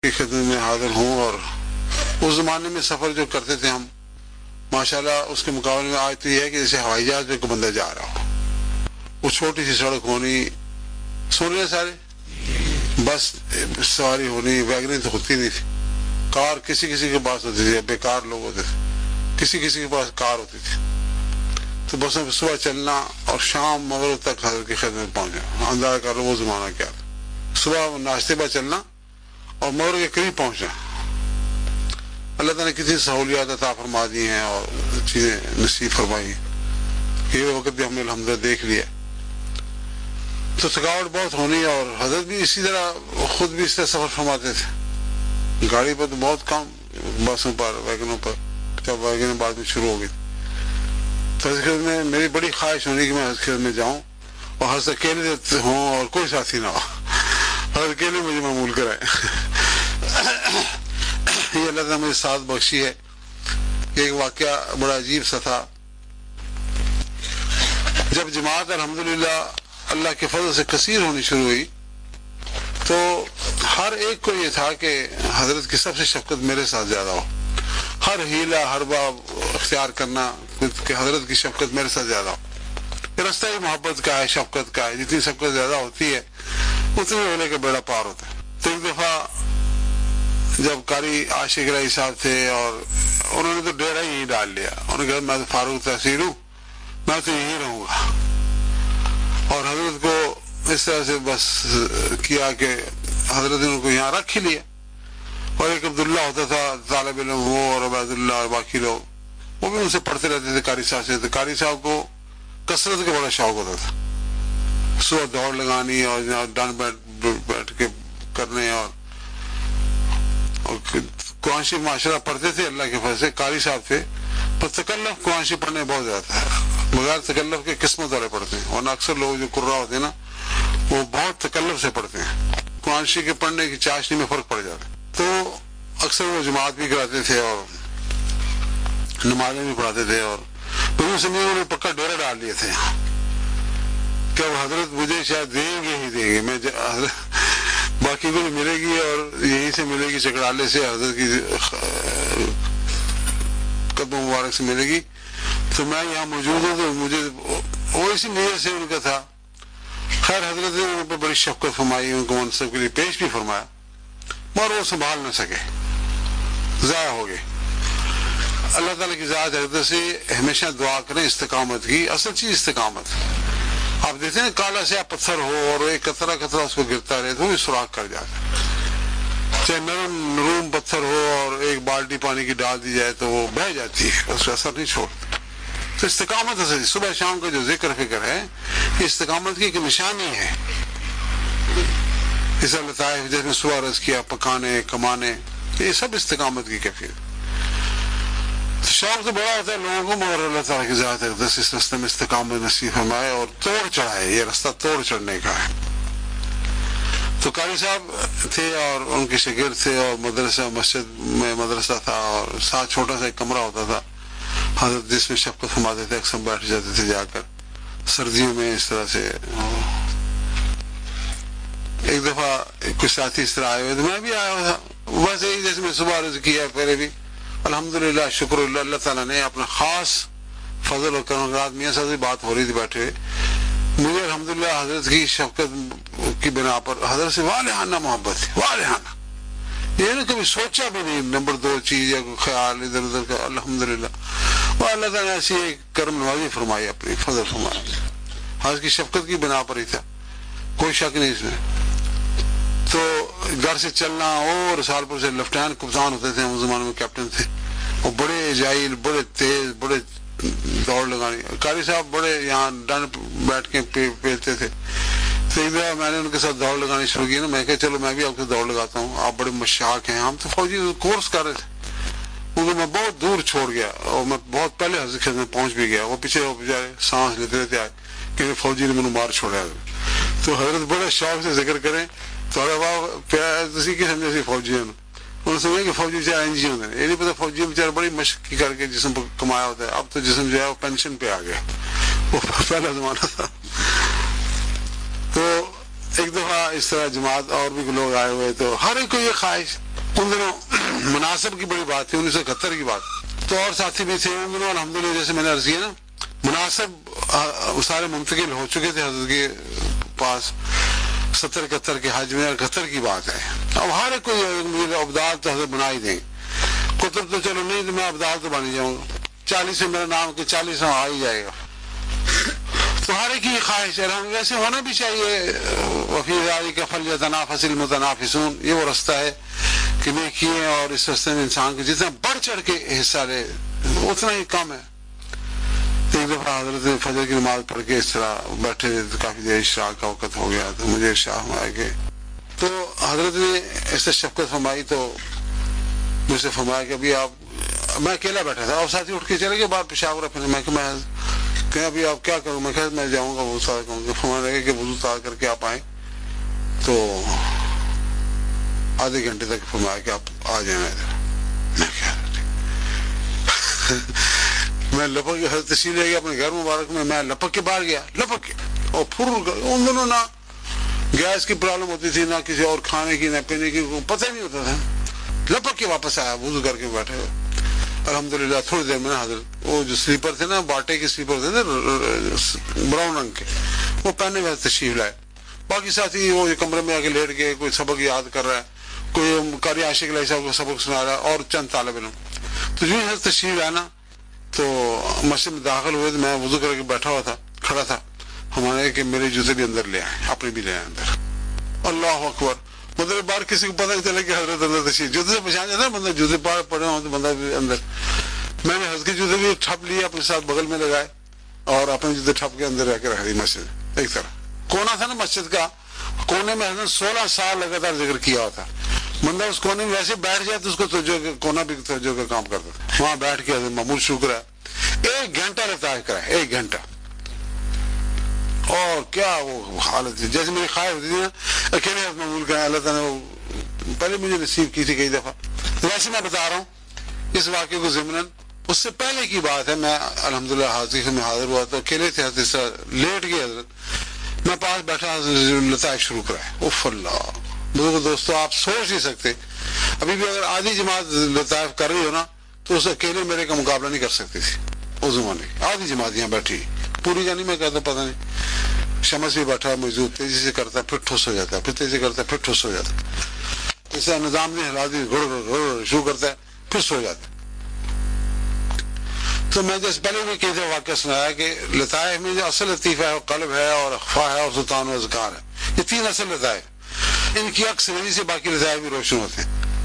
کی خدمت میں حاضر ہوں. اور اس زمانے میں سفر جو کرتے تھے ہم ماشاءاللہ اس کے مقابلے میں آج تو یہ ہے کہ جیسے ہوائی جہاز پہ کوئی بندہ جا رہا ہو. وہ چھوٹی سی سڑک ہونی, سن رہے سارے, بس سواری ہونی, ویگنیں تو ہوتی نہیں تھی, کار کسی کسی کے پاس ہوتی تھی, بیکار لوگ ہوتے تھے, کسی کسی کے پاس کار ہوتی تھی. تو بس میں صبح چلنا اور شام مغرب تک حضرت کی خدمت پہنچنا. اندازہ کر لو وہ زمانہ کیا تھا. صبح ناشتے پر چلنا اور مغرب کے قریب پہنچنا. اللہ تعالیٰ نے کتنی سہولیات عطا فرما دی ہیں اور چیزیں نصیب فرمائی ہیں. یہ وقت بھی ہم نے الحمدللہ دیکھ لیا. تو تھکاوٹ بہت ہونی, اور حضرت بھی اسی طرح خود بھی اس طرح سفر فرماتے تھے. گاڑی پر تو بہت کم, بسوں پر, ویگنوں پر, جب ویگن بعد میں شروع ہو گئی. تو حضرت میں میری بڑی خواہش ہونی کہ میں حضرت میں جاؤں اور حضرت اکیلے ہوں اور کوئی ساتھی نہ ہو, حضرت اکیلے مجھے معمول کرائے. یہ اللہ تعالیٰ مجھے ساتھ بخشی ہے. ایک واقعہ بڑا عجیب سا تھا. جب جماعت الحمدللہ اللہ کے فضل سے کثیر ہونی شروع ہوئی تو ہر ایک کو یہ تھا کہ حضرت کی سب سے شفقت میرے ساتھ زیادہ ہو. ہر ہیلہ ہر باب اختیار کرنا کہ حضرت کی شفقت میرے ساتھ زیادہ ہو. یہ رستہ ہی محبت کا ہے, شفقت کا ہے. جتنی شفقت زیادہ ہوتی ہے اتنے ہولے کا بیڑا پار ہوتا ہے. تو ایک دفعہ جب قاری عاشق رائی صاحب تھے اور انہوں نے تو ڈیرا ہی ڈال لیا. انہوں نے کہا میں تو فاروق تحصیل ہوں, میں تو یہیں رہوں گا. اور حضرت کو اس طرح سے بس کیا کہ حضرت نے ان کو یہاں رکھ ہی لیا. اور ایک عبداللہ ہوتا تھا طالب علم, وہ اور عبید اللہ اور باقی لوگ, وہ بھی ان سے پڑھتے رہتے تھے قاری صاحب سے. تو قاری صاحب کو کثرت کا بڑا شوق ہوتا تھا. صبح دوڑ لگانی اور ڈن بیٹھ کے کرنے, اور قرآن شریف ماشاءاللہ پڑھتے تھے اللہ کے فضل سے. قاری صاحب تھے پر تکلف قرآن شریف پڑھنے بہت زیادہ ہے. بغیر تکلف کے قسمت والے پڑھتے ہیں, ورنہ اکثر لوگ جو قرآن ہوتے ہیں نا وہ بہت تکلف سے پڑھتے ہیں. قرآن شریف کے پڑھنے کی چاشنی میں فرق پڑ جاتا ہے. تو اکثر وہ جماعت بھی کراتے تھے اور نمازیں بھی پڑھاتے تھے, اور انہوں نے پکا ڈیرا ڈال لیے تھے کہ حضرت مجھے شاید دیں گے ہی دیں گے. میں باقی کو ملے گی اور یہیں سے ملے گی, چکرالے سے حضرت کی قدم مبارک سے ملے گی. تو میں یہاں موجود ہوں تو مجھے وہ اسی نیت سے ان کا تھا. خیر حضرت نے ان پر بڑی شفقت فرمائی, ان کو منصب کے لیے پیش بھی فرمایا, مگر وہ سنبھال نہ سکے, ضائع ہو گئے. اللہ تعالیٰ کی ذات حضرت سے ہمیشہ دعا کریں استقامت کی. اصل چیز استقامت. آپ دیکھتے ہیں کالا سیاہ پتھر ہو اور ایک قطرہ قطرہ اس کو گرتا رہے تو وہ سوراخ کر جاتا ہے. چاہے نرم پتھر ہو اور ایک بالٹی پانی کی ڈال دی جائے تو وہ بہہ جاتی ہے, اس کا اثر نہیں چھوڑتی. تو استقامت اصل صبح شام کا جو ذکر فکر ہے یہ استقامت کی ایک نشانی ہے. اس اللہ تعالیٰ جس نے صبح رز کیا, پکانے کمانے, یہ سب استقامت کی کیفیت. شوق تو بڑا ہوتا ہے لوگوں کو, مگر اللہ تعالیٰ کی ذات ہے اس رستے میں استقامت نصیب فرمائے اور توڑ چڑھائے. یہ رستہ توڑ چڑھنے کا ہے. تو قاری صاحب تھے اور ان کے شاگرد تھے, اور مدرسہ مسجد میں مدرسہ تھا, اور ساتھ چھوٹا سا ایک کمرہ ہوتا تھا حضرت جس میں شفقت فرماتے تھے. اکثر بیٹھ جاتے تھے جا کر سردیوں میں اس طرح سے. ایک دفعہ کچھ ساتھی اس طرح آئے ہوئے, تو میں بھی آیا ہوا تھا. بس یہی جیسے میں صبح عرض کیا پہلے بھی, الحمدللہ شکر اللہ, اللہ تعالیٰ نے اپنا خاص فضل و کرم. رات میاں صاحب سے بات ہو رہی تھی بیٹھے ہوئے, مجھے الحمدللہ حضرت کی شفقت کی بنا پر حضرت سے والہانہ محبت ہے. والہانہ یہ نا کبھی سوچا بھی نہیں نمبر 2 چیز یا کوئی خیال ادھر ادھر کا. الحمدللہ وہ اللہ تعالیٰ نے ایسی ایک کرم نوازی فرمائی, اپنی فضل فرمایا. حضرت کی شفقت کی بنا پر ہی تھا, کوئی شک نہیں اس میں. تو گھر سے چلنا, اور سال پر سے لیفٹیننٹ کپتان ہوتے تھے, اس زمانے میں کیپٹن تھے, اور بڑے جائل, بڑے تیز, بڑے دوڑ لگانی. قاری صاحب بڑے یہاں ڈنڈ بیٹھ کے پیلتے تھے. تو ایک دفعہ میں نے ان کے ساتھ دوڑ لگانی شروع کی نا, میں کہا چلو میں بھی آپ کے دوڑ لگاتا ہوں, آپ بڑے مشاق ہیں. ہم تو فوجی کورس کر رہے تھے, کیونکہ میں بہت دور چھوڑ گیا اور میں بہت پہلے حضرت میں پہنچ بھی گیا. وہ پیچھے بیچارے سانس لیتے رہتے آئے کہ فوجی نے مجھے مار چھوڑا. تو حضرت بڑے شوق سے ذکر کریں تو اسی کی سمجھے سی فوجی ہیں. انہوں نے سمجھا کہ فوجی بچارے این جی او ہیں. یہ نہیں پتا فوجی بچارے بڑی مشق کر کے جسم کمایا ہوتا ہے. اب تو جسم جو ہے وہ پینشن پہ آ گیا, وہ پہلا زمانہ تھا. تو ایک دفعہ اس طرح جماعت اور بھی لوگ آئے ہوئے تو ہر ایک کو یہ خواہش، ان دنوں مناسب کی بڑی بات تھی 1971 کی بات، تو اور ساتھی بھی تھے ان دنوں الحمدللہ، جیسے میں نے عرض کیا نا مناسب سارے منتقل ہو چکے تھے حضرت کے پاس 70-71 کے حج میں، 71 کی بات ہے. اب ہر ایک کو مجھے ابدال تو حضرت بنا ہی دیں، کتب تو چلو نہیں تو میں ابدال تو بن ہی جاؤں گا، 40 سے میرا نام کہ 40 آ ہی جائے گا. تو ہر ایک کی خواہش ہے، ویسے ہونا بھی چاہیے. وفی ذالک فلیتنافس المتنافسون، یہ وہ رستہ ہے کہ نیکیے، اور اس رستے میں انسان کو جتنا بڑھ چڑھ کے حصہ لے اتنا ہی کم ہے. ایک دفعہ حضرت فجر کی نماز پڑھ کے اس طرح بیٹھے تو کافی دیر اشراق کا وقت ہو گیا، تو مجھے ارشاد ہوا کہ تو حضرت نے اس سے شفقت فرمائی، تو مجھ سے فرمایا کہ ابھی آپ، میں اکیلا بیٹھا تھا اور ساتھی اٹھ کے چلے گئے باہر پیشاب رکھنے. میں کہ ابھی آپ کیا کروں؟ میں کہ میں جاؤں گا وضو تازہ کروں گا. فرمانے لگے کہ وضو تازہ کر کے آپ آئیں، تو آدھے گھنٹے تک فرمایا کہ آپ آ جائیں. میں کیا میں لپک کے حضرت تشریف لے گیا اپنے گھر مبارک میں لپک کے باہر گیا، لپک کے، اور پھر ان دنوں نہ گیس کی پرابلم ہوتی تھی، نہ کسی اور کھانے کی، نہ پینے کی، پتہ ہی نہیں ہوتا تھا. لپک کے واپس آیا وضو کر کے بیٹھے ہوئے. الحمدللہ تھوڑی دیر میں حضرت وہ جو سلیپر تھے نا، باٹے کے سلیپر تھے نا براؤن رنگ کے، وہ پہننے میں تشریف لائے. باقی ساتھی وہ کمرے میں آ کے لیٹ گئے، کوئی سبق یاد کر رہا ہے، کوئی قاری عاشق علیہ صاحب کو سبق سنا رہا ہے، اور چند طالب علم. تو جو حضرت تشریف لایا نا، تو مسجد میں داخل ہوئے تو میں وضو کر کے بیٹھا ہوا تھا، کھڑا تھا. ہمارے کہ میرے جوتے بھی اندر لے آئے، اپنے بھی لے آئے اندر. اللہ اکبر. مطلب باہر کسی کو پتہ نہیں چلے کہ حضرت اندر تشریف، جوتے سے پہچان جاتا ہے بندہ، جوتے پاڑ پڑے ہوں تو بندہ بھی اندر. میں نے حضرت کے جوتے بھی ٹھپ لیے اپنے ساتھ بغل میں لگائے، اور اپنے جوتے ٹھپ کے اندر رہ کے رکھ دی. مسجد ایک طرح کونا تھا نا مسجد کا، کونے میں حضرت 16 سال لگاتار ذکر کیا ہوا تھا. بندہ اس کونے میں ویسے بیٹھ جائے تو اس کو توجہ، کونا بھی توجہ کا کام کرتا تھا. وہاں بیٹھ کے حضرت معمول شروع کرا، 1 گھنٹہ لطائف کرا، 1 گھنٹہ. اور کیا وہ حالت تھی، جیسے میری خواہش ہوتی تھی نا اکیلے معمول کریں. اللہ تعالیٰ نے پہلے مجھے نصیب کی تھی کئی دفعہ. ویسے میں بتا رہا ہوں اس واقعے کو ضمناً، اس سے پہلے کی بات ہے. میں الحمدللہ حاضر میں حاضر ہوا تو اکیلے تھے، حضرت لیٹ گئے حضرت، میں پاس بیٹھا، لطائف شروع کرا. اف اللہ بزرگ دوستو، آپ سوچ نہیں سکتے. ابھی بھی اگر آدھی جماعت لطائف کر رہی ہو نا تو اس اکیلے میرے کا مقابلہ نہیں کر سکتی تھی اس زمانے. آدھی جماعت یہاں بیٹھی، پوری کا نہیں میں کہتا، پتہ نہیں. شمس بھی بیٹھا موجود، تیزی سے کرتا ہے پھر ٹھوس ہو جاتا ہے، پھر تیزی کرتا ہے پھر ٹھوس ہو جاتا ہے. ایسا نظام نے ہلا دی، گڑ شروع کرتا ہے پھر سو جاتا ہے. تو میں جیسے پہلے بھی کئی دفعہ واقعہ سنایا کہ لطائف میں جو اصل لطیفہ ہے وہ قلب ہے، اور اخفا ہے، اور سلطان و اذکار ہے. یہ 3 اصل لطائف، ان کی اکثریت سے باقی لطائف بھی روشن ہوتے ہیں.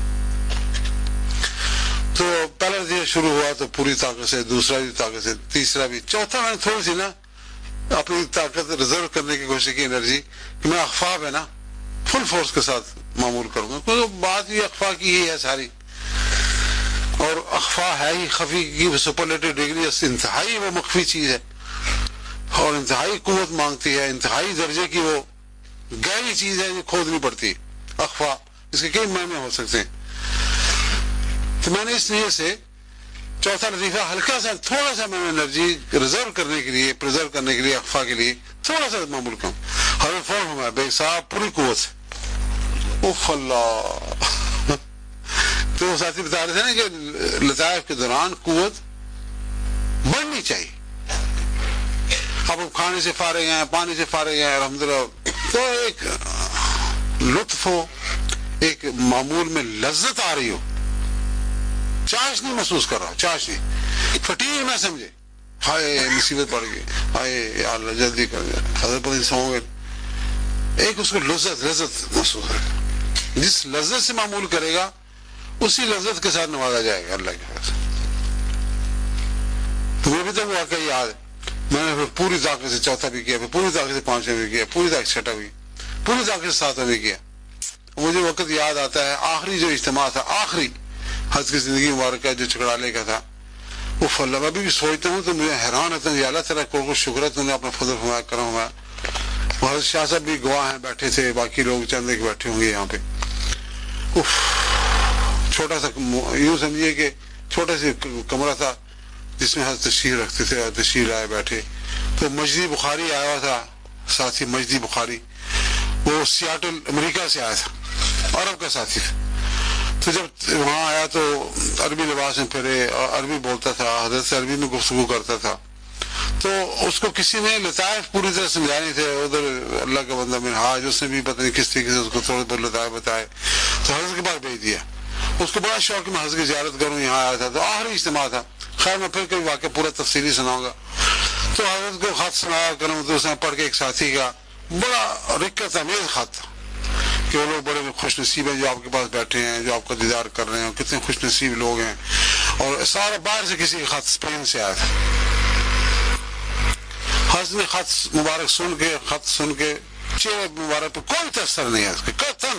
تو پہلا لطیفہ شروع ہوا تو پوری طاقت سے، دوسرا بھی طاقت سے، تیسرا بھی، چوتھا میں نے تھوڑی سی نا اپنی طاقت ریزرو کرنے کی کوشش کی، انرجی، کہ میں اخفا ہے نا فل فورس کے ساتھ معمول کروں گا. کیونکہ بات یہ اخفا کی ہی ہے ساری، اور اخفا ہے ہی خفی کی سپرلیٹو ڈگری، انتہائی وہ مخفی چیز ہے، اور انتہائی قوت مانگتی ہے، انتہائی درجے کی وہ گہری چیز ہے جو کھودنی پڑتی. اخفا اس کے کئی معنی ہو سکتے ہیں. تو میں نے اس لیے سے چوتھا لطیفہ ہلکا سا، تھوڑا سا میں نے انرجی ریزرو کرنے کے لیے، پریزرو کرنے کے لیے، اخفا کے لیے تھوڑا سا معمول کروں. حضرت فون ہوا بے صاحب پوری قوت سے. اف اللہ. تو ساتھی بتا رہے تھے نا کہ لطائف کے دوران قوت بڑھنی چاہیے. اب کھانے سے فارغ ہیں، پانی سے فارغ ہیں الحمدللہ، تو ایک لطف ہو، ایک معمول میں لذت آ رہی ہو، چاش نہیں محسوس کر رہا، چاش نہیں، فٹیگ نہ سمجھے، ہائے مصیبت پڑ گئی، ہائے یا اللہ جلدی کر دیا، حضرت پتہ سو گئے. ایک اس کو لذت محسوس ہے. جس لذت سے معمول کرے گا اسی لذت کے ساتھ نوازا جائے گا اللہ کے پاس. تمہیں بھی تو واقعہ یاد ہے، میں نے پھر پوری طاقت سے چوتھا بھی کیا، پھر پوری طاقت سے 5واں بھی کیا، پوری طاقت سے 6واں بھی، پوری طاقت سے 7واں بھی کیا. مجھے وقت یاد آتا ہے آخری جو اجتماع تھا، آخری حج کی زندگی مبارکہ جو چکڑالے کا تھا، وہ اللہ میں ابھی بھی سوچتا ہوں تو مجھے حیران ہوتا ہوں، یا اللہ تعالیٰ کو شکر ہے تو نے اپنا فضل فرمایا، کرم فرمایا. حضرت شاہ صاحب بھی گواہ ہیں، بیٹھے تھے، باقی لوگ چند ایک بیٹھے ہوں گے یہاں پہ. چھوٹا سا، یوں سمجھیے کہ چھوٹا سا کمرہ تھا جس میں حضرت تشریف رکھتے تھے، اور تشریف لائے بیٹھے. تو مجدی بخاری آیا ہوا تھا، ساتھی مجدی بخاری، وہ سیاٹل امریکہ سے آیا تھا، عرب کا ساتھی تھا. تو جب وہاں آیا تو عربی لباس میں پھرے اور عربی بولتا تھا، حضرت سے عربی میں گفتگو کرتا تھا. تو اس کو کسی نے لطائف پوری طرح سمجھانے تھے. ادھر اللہ کا بندہ منہاج، اس نے بھی پتہ نہیں کس طریقے سے اس کو تھوڑے بہت لطائف بتائے تو حضرت کے پاس بھیج دیا. اس کو بڑا شوق میں حضرت کی زیارت کروں، یہاں آیا تھا. تو آخری اجتماع تھا. خیر میں پھر کبھی واقعہ پورا تفصیلی سناؤں گا. تو حضرت کو خط سنایا کروں تو اس نے پڑھ کے ایک ساتھی کا بڑا رقت امیز خط تھا کہ وہ لوگ بڑے خوش نصیب ہیں جو آپ کے پاس بیٹھے ہیں، جو آپ کا دیدار کر رہے ہیں، کتنے خوش نصیب لوگ ہیں. اور سارا باہر سے کسی خط اسپین سے آیا تھا. حضرت نے خط مبارک سن کے چہرے مبارک پہ کوئی تاثر نہیں ہے اس کے قطعاً.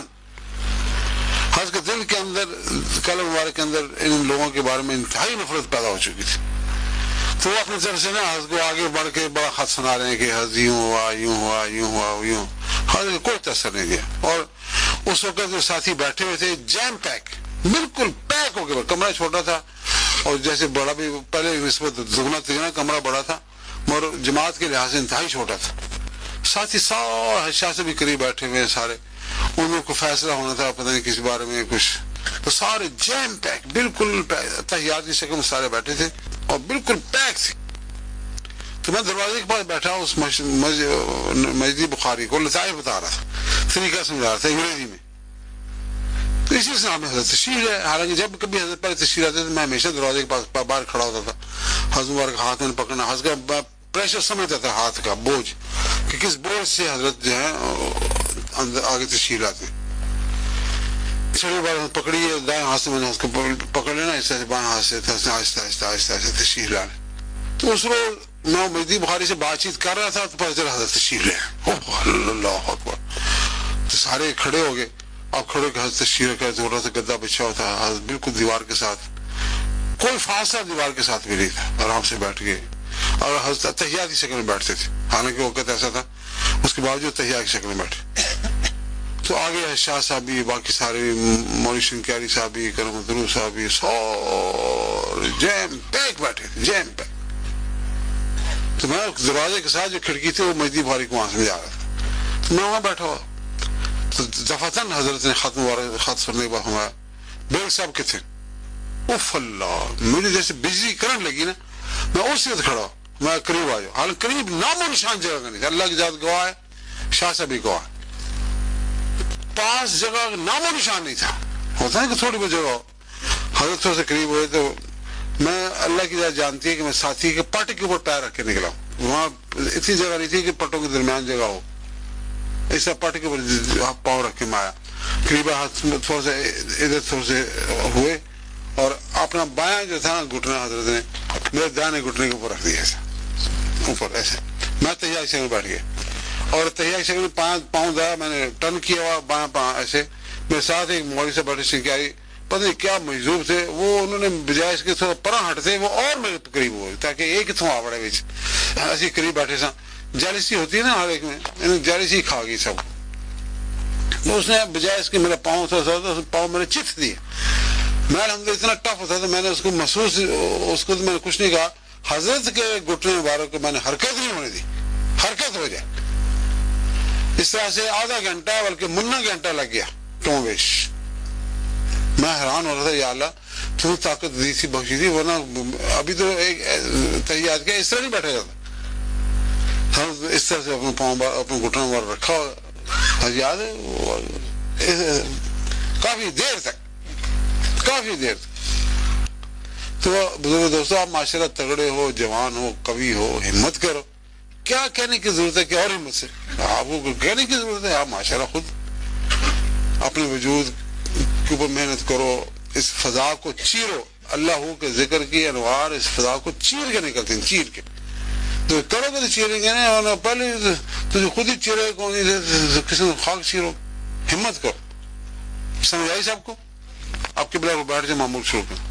حضرت کے دل کے اندر، قلب مبارک کے اندر ان لوگوں کے بارے میں انتہائی نفرت پیدا ہو چکی تھی. تو وہ اپنی طرف سے نا حضرت کو آگے بڑھ کے بڑا خط سنا رہے ہیں کہ حضرت یوں ہوا یوں ہوا یوں ہوا یوں. حضرت نے کوئی تاثر نہیں دیا. اور اس وقت جو ساتھی بیٹھے ہوئے تھے جیم پیک، بالکل پیک ہو گئے. کمرہ چھوٹا تھا اور جیسے بڑا بھی پہلے نسبت دگنا تگنا کمرہ بڑا تھا مگر جماعت کے لحاظ سے انتہائی چھوٹا تھا. ساتھی سارے شاہ سے بھی قریب بیٹھے ہوئے ہیں سارے. ان میں کوئی فیصلہ ہونا تھا پتہ نہیں کسی بارے میں کچھ، تو سارے جیم پیک بالکل تحیات کی شکل میں سارے بیٹھے تھے اور بالکل پیک تھے. تو میں دروازے کے پاس بیٹھا اس مسجد بخاری کو لطائف بتا رہا تھا، طریقہ سمجھا رہا تھا انگریزی میں. تو اسی سے ہمیں حضرت تشریف ہے. حالانکہ جب کبھی حضرت پہلے تشریف آتے تھے میں ہمیشہ دروازے کے پاس باہر کھڑا ہوتا تھا. حضرت مبارک ہاتھ میں پکڑنا، حضرت کا پریشر سمجھتا تھا، ہاتھ کا بوجھ کہ کس بوجھ سے حضرت جو ہے اندر آگے تشریف لاتے ہیں. چھڑی بار پکڑی دائیں ہاتھ سے میں نے اس کو پکڑ لینا، اس طرح سے بائیں ہاتھ سے آہستہ آہستہ آہستہ آہستہ تشریف لانے. تو اس روز میں مسجد بخاری سے بات چیت کر رہا تھا تو پتہ چلا حضرت تشریف لے. اللہ اکبر. تو سارے کھڑے ہو گئے. اب کھڑے کے حضرت تشریف کا تھوڑا سا گدا بچھا ہوا تھا، حضرت بالکل دیوار کے ساتھ، کوئی فاصلہ دیوار کے ساتھ بھی نہیں تھا، آرام سے بیٹھ گئے. اور حضرت تحیات کی شکل میں بیٹھتے تھے، حالانکہ وقت ایسا تھا اس کے باوجود تحیات کی شکل میں بیٹھے. تو آگے شاہ صاحب بھی، باقی سارے مولوی شنکیاری صاحب بھی، کرم درو صاحب بھی، سارے جیم پیک بیٹھے تھے، جیم پیک. تو میں دروازے کے ساتھ جو کھڑکی تھی وہ مسجد بخاری کو وہاں سے جا رہا تھا. تو میں وہاں بیٹھا ہوا. تو دفعتاً حضرت نے خط سننے کے بعد ہمارا بیگ صاحب کے تھے. اف اللہ، مجھے جیسے بجلی کرنٹ لگی نا، میں اس وقت کھڑا، میں قریب آ جاؤں. حالانکہ قریب نام و نشان جگہ کا نہیں تھا. اللہ کی ذات گواہ ہے، شاہ صاحب بھی گواہ ہے، پاس جگہ نام و نشان نہیں تھا. ہوتا ہے کہ تھوڑی بہت جگہ ہو. حضرت سے قریب ہوئے تو میں، اللہ کی ذات جانتی ہے کہ میں ساتھی کے پٹ کے اوپر پیر رکھ کے نکلا ہوں. وہاں اتنی جگہ نہیں تھی کہ پٹوں کے درمیان جگہ ہو، ایسا پٹ کے اوپر پاؤں رکھ کے میں آیا. قریب ہاتھ تھوڑا سا ادھر تھوڑا سے ہوئے اور اپنا بایاں جو تھا گھٹنا حضرت نے میرے دائیں گھٹنے کے اوپر رکھ دیا، ایسا اوپر ایسے. میں تحیات شکل میں بیٹھ گیا اور تحیات شکل میں پاؤں دیا، میں نے ٹرن کیا ہوا بایاں پاؤں ایسے. میرے ساتھ ایک مولوی سے بیٹھے شنکیاری، پتہ نہیں کیا مجذوب تھے وہ، انہوں نے بجائے اس کے تھوڑا پرا ہٹتے وہ اور میرے قریب ہوئے تاکہ ایک اتوں آ پڑے بچ. ایسی قریب بیٹھے سا، جالسی ہوتی ہے نا ہر ایک میں، جالسی کھا گئی سب. اس نے بجائے اس کے میرا پاؤں تھا، پاؤں میرے چت دیے. میں الحمدللہ اتنا ٹف تھا تو میں نے اس کو محسوس، اس کو میں نے کچھ نہیں کہا. حضرت کے گھٹنے مبارک کو میں نے حرکت نہیں ہونے دی، حرکت ہو جائے. اس طرح سے آدھا گھنٹہ بلکہ منا گھنٹہ لگ گیا ٹوں بیش. میں حیران ہو رہا تھا، یا اللہ تو طاقت دی تھی، بخشی تھی، ورنہ ابھی تو ایک تحیات کیا اس طرح نہیں بیٹھا جاتا. اس طرح سے اپنے پاؤں اپنے گھٹنے پر رکھا، یاد ہے کافی دیر تک. تو بزرگ دوستو، آپ ماشاءاللہ تگڑے ہو، جوان ہو، قوی ہو، ہمت کرو. کیا کہنے کی ضرورت ہے کہ اور ہمت سے آپ کو کہنے کی ضرورت ہے. آپ ماشاءاللہ خود اپنے وجود کے اوپر محنت کرو، اس فضا کو چیرو. اللہ کے ذکر کی انوار اس فضا کو چیر کے نکلتے ہیں، چیر کے. تو کرو گے تو چیریں گے نا، پہلے تو خود ہی چیرے کون کسی نے خاک چیرو. ہمت کرو. سمجھ آئی سب کو؟ آپ کے بلا کو بیٹھ جائے معمول شروع کر.